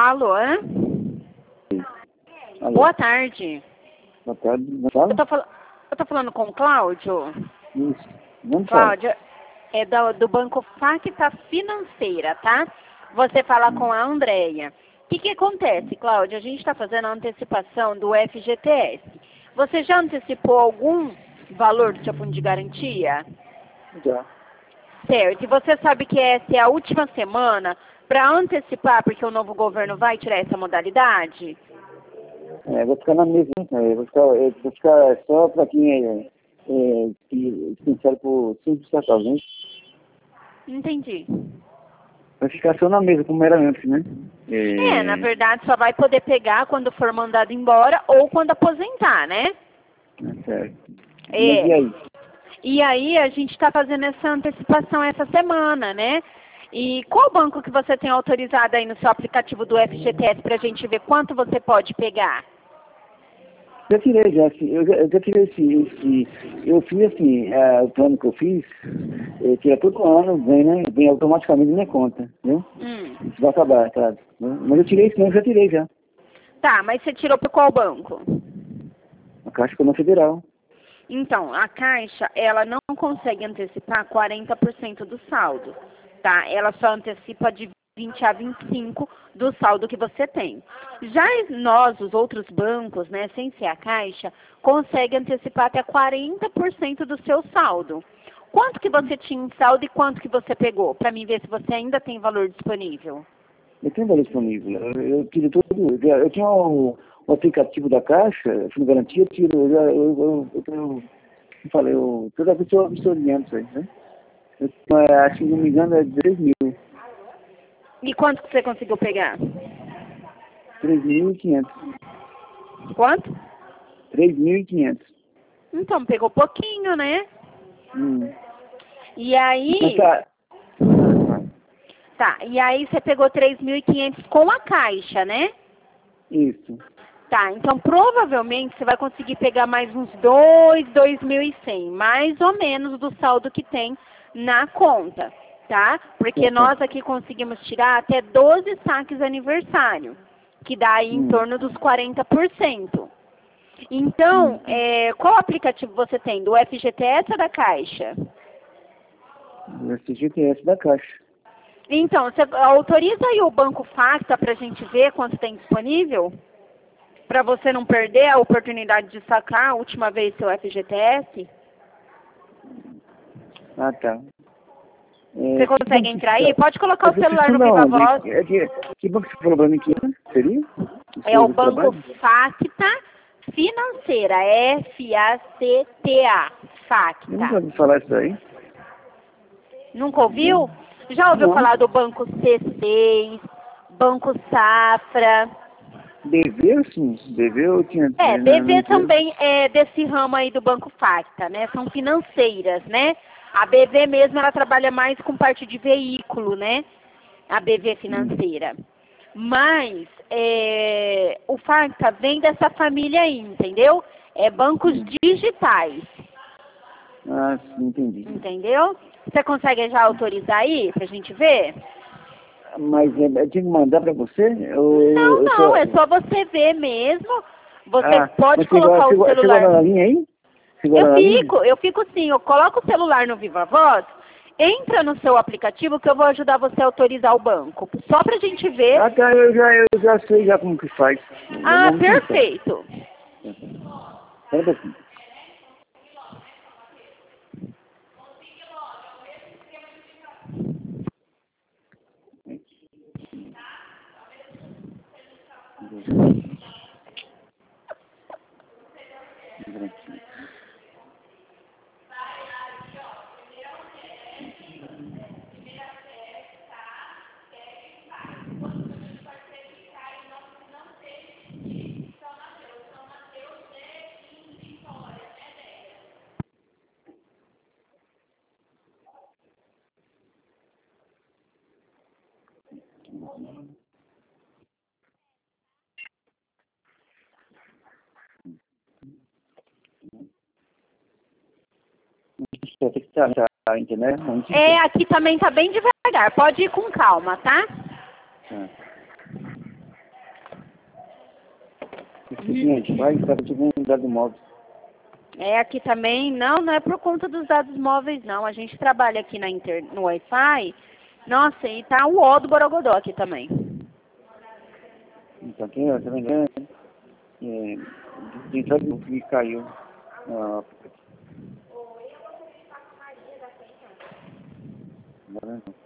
Alô? Alô. Boa tarde. Boa tarde. Não fala? Eu tô falando com o Cláudio. Isso. Não fala. Cláudio, é do Banco Facta Financeira, tá? Você fala com a Andréia. O que acontece, Cláudio? A gente está fazendo a antecipação do FGTS. Você já antecipou algum valor do seu fundo de garantia? Já. Certo. E você sabe que essa é a última semana para antecipar, porque o novo governo vai tirar essa modalidade? Vou ficar na mesma. Vou ficar só para quem que serve por 5%, né? Entendi. Vai ficar só na mesa, como era antes, né? Na verdade, só vai poder pegar quando for mandado embora ou quando aposentar, né? Certo. É. Mas e aí? E aí a gente está fazendo essa antecipação essa semana, né? E qual banco que você tem autorizado aí no seu aplicativo do FGTS para a gente ver quanto você pode pegar? Já tirei, já. Eu já tirei esse. Eu fiz assim, o plano que eu fiz, que é todo ano, vem automaticamente na minha conta, né? Isso vai acabar, claro. Né? Mas eu tirei isso, não, eu já tirei já. Tá, mas você tirou por qual banco? A Caixa Econômica Federal. Então, a Caixa, ela não consegue antecipar 40% do saldo, tá? Ela só antecipa de 20 a 25 do saldo que você tem. Já nós, os outros bancos, né, sem ser a Caixa, consegue antecipar até 40% do seu saldo. Quanto que você tinha em saldo e quanto que você pegou? Para mim ver se você ainda tem valor disponível. Eu tenho valor disponível. Eu tiro tudo. Eu tinha o aplicativo da Caixa, Fundo de Garantia, eu tiro. Toda vez eu estou olhando isso aí, né? Acho que, não me engano, é 3 mil. E quanto que você conseguiu pegar? 3.500. Quanto? 3.500. Então, pegou pouquinho, né? E aí... Mas tá. Tá, e aí você pegou 3.500 com a Caixa, né? Isso. Tá, então provavelmente você vai conseguir pegar mais uns 2.100, mais ou menos do saldo que tem na conta, tá? Porque nós aqui conseguimos tirar até 12 saques aniversário, que dá aí em torno dos 40%. Então, qual aplicativo você tem? Do FGTS ou da Caixa? O FGTS da Caixa. Então, você autoriza aí o Banco Facta para a gente ver quanto tem disponível? Para você não perder a oportunidade de sacar a última vez seu FGTS? Ah, tá. Você consegue entrar aí? Pode colocar o celular no Viva Voz. Que banco você falou para mim que seria? É o Banco Facta Financeira, F-A-C-T-A, Eu nunca Facta. ouvi falar isso aí. Nunca ouviu? Já ouviu falar do Banco C6, Banco Safra? BV, sim. BV eu tinha... BV também é desse ramo aí do Banco Facta, né? São financeiras, né? A BV mesmo, ela trabalha mais com parte de veículo, né? A BV financeira. Mas o Facta vem dessa família aí, entendeu? É bancos digitais. Ah, sim, entendi. Entendeu? Você consegue já autorizar aí pra gente ver? Mas eu tenho que mandar para você? Não, é só você ver mesmo. Você pode mas colocar o celular. Segura na linha aí? Eu fico sim, eu coloco o celular no Viva Voz, entra no seu aplicativo que eu vou ajudar você a autorizar o banco. Só pra gente ver. Ah, tá, eu já sei já como que faz. Perfeito. Espera um pouquinho. Tem que estar a internet. Aqui também tá bem devagar. Pode ir com calma, tá? Sim, a gente faz, tá tipo um dado móvel. Aqui também, não é por conta dos dados móveis, não. A gente trabalha aqui no Wi-Fi. Nossa, e tá o ó do Borogodó aqui também. Então, aqui, ó, tá vendo? Tem todo o que caiu. Ah, agora não.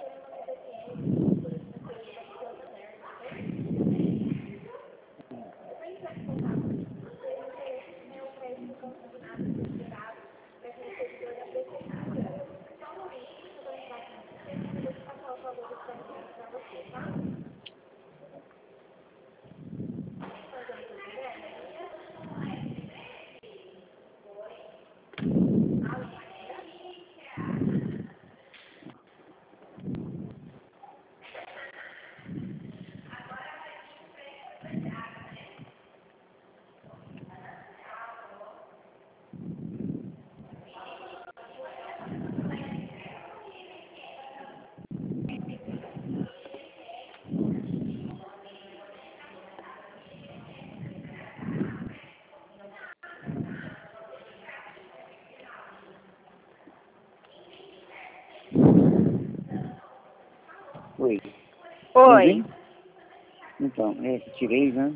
Oi. Oi. Então, tirei, né?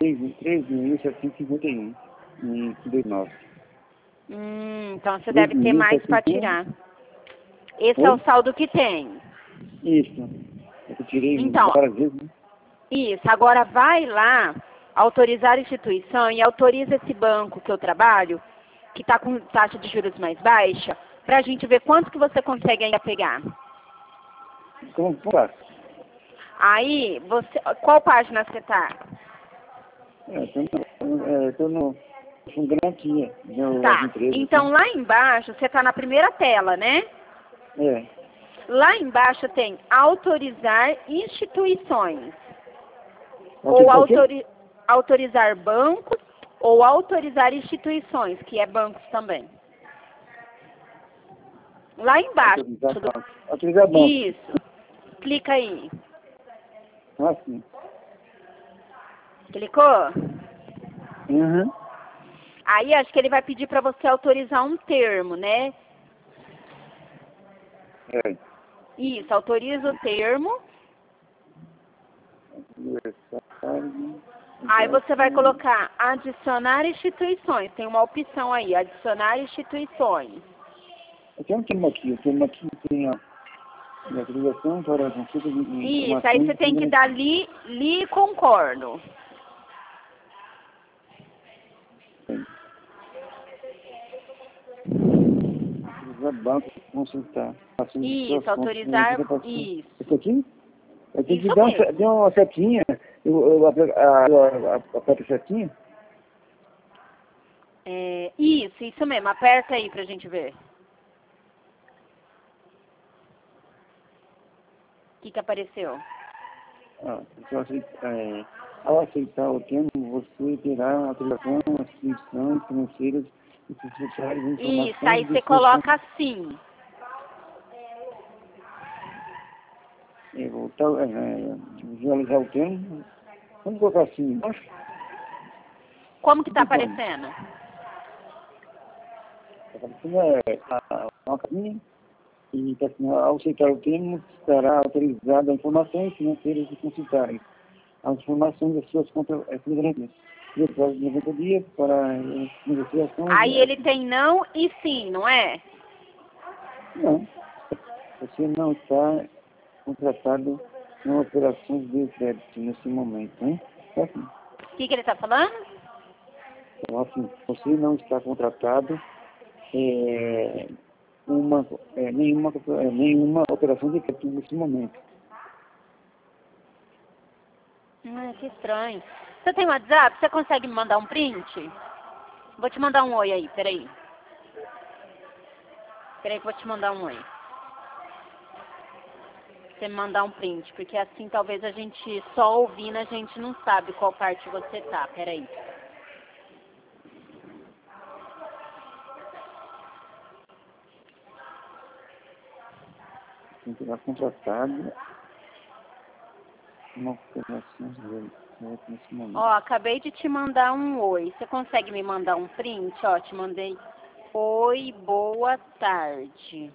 3.751 em 2009. Então você deve ter mais para 3.751. tirar. Esse é Oi? o saldo que tem. Isso. Eu tirei Então, várias vezes, né? isso. Agora vai lá, autorizar a instituição e autoriza esse banco que eu trabalho, que está com taxa de juros mais baixa, para a gente ver quanto que você consegue ainda pegar. Como faço? Aí, qual página você está? Tô com garantia das Tá. empresas, Então né? lá embaixo, você está na primeira tela, né? É. Lá embaixo tem autorizar instituições. Ou Autorizar o quê? autorizar bancos ou autorizar instituições, que é bancos também. Lá embaixo. Autorizar banco. Isso. Clica aí. Assim. Clicou? Uhum. Aí acho que ele vai pedir para você autorizar um termo, né? É. Isso, autoriza o termo. Aí você vai colocar adicionar instituições. Tem uma opção aí, adicionar instituições. Eu tenho um termo aqui, tem a autorização para a consulta de Isso, aí informações você tem que dar li concordo. autorizar banco, consultar. Isso, autorizar, isso. Isso aqui? Eu tenho que Isso dar mesmo. uma setinha, eu aperto a setinha. Isso mesmo. Aperta aí pra gente ver. O que apareceu? Ao aceitar o termo, você terá uma autorização, instituições financeiras e sociais e informações. Isso, aí você coloca assim. Visualizar o termo. Vamos colocar assim embaixo. Como que tá aparecendo? Está aparecendo uma caminha e está assim, ao aceitar o termo, estará autorizada a informações financeiras e consultáveis. As informações das suas contas financeiras. Depois de 90 dias para negociações. Aí ele tem não e sim, não é? Não. Você não está contratado em operações de crédito nesse momento, né? É assim. O que ele tá falando? Então, assim, você não está contratado nenhuma operação de crédito nesse momento. Que estranho. Você tem WhatsApp? Você consegue me mandar um print? Vou te mandar um oi aí, peraí. Peraí que eu vou te mandar um oi. Você me mandar um print, porque assim talvez a gente, só ouvindo, a gente não sabe qual parte você tá. Peraí. Você será contratado uma operação de certo nesse momento. Ó, acabei de te mandar um oi. Você consegue me mandar um print? Ó, te mandei. Oi, boa tarde.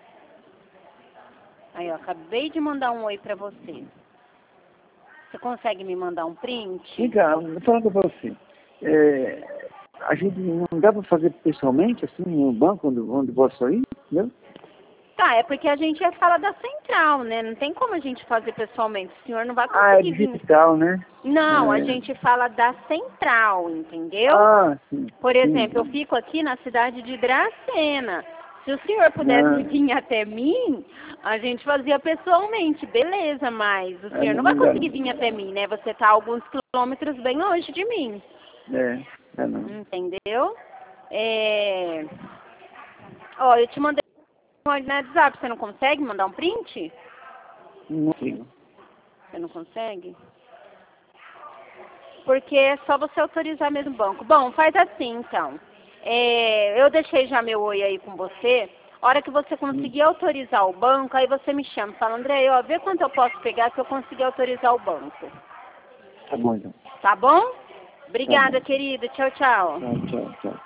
Aí, ó, acabei de mandar um oi pra você. Você consegue me mandar um print? Vem cá, falando pra você. A gente não dá pra fazer pessoalmente, assim, no banco, onde posso ir, entendeu? Tá, é porque a gente é sala da central, né? Não tem como a gente fazer pessoalmente. O senhor não vai Ah, é conseguir vir. digital, né? Não, a É. gente fala da central, entendeu? Ah, sim. Por exemplo, eu Sim. fico aqui na cidade de Dracena. Se o senhor pudesse Ah, vir até mim, a gente fazia pessoalmente, beleza, mas o senhor não vai não dá. conseguir vir até mim, né? Você tá a alguns quilômetros bem longe de mim, Não. entendeu? Ó, eu te mandei um áudio no WhatsApp, você não consegue mandar um print? Não consigo. Você não consegue? Porque é só você autorizar mesmo o banco. Bom, faz assim então. Eu deixei já meu oi aí com você. A hora que você conseguir autorizar o banco, aí você me chama. Fala, André, ó, vê quanto eu posso pegar se eu conseguir autorizar o banco. Tá bom, então. Tá bom? Tá Obrigada, bom. querida. Tchau, tchau. Tchau.